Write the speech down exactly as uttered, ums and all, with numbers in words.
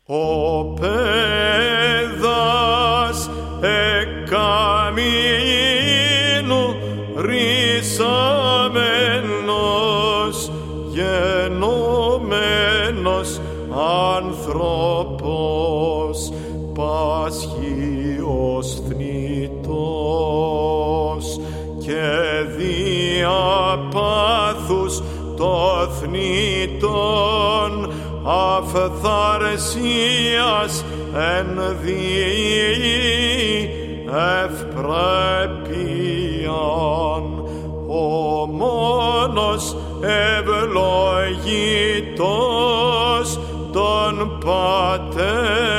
Ο παίδας εκαμήνου ρυσαμένος, γενόμενος άνθρωπος, πάσχιος θνητός, και δια πάθους το θνητόν αυθαρσίας εν διή ευπρέπειαν, ο μόνος ευλογητός των πατέρων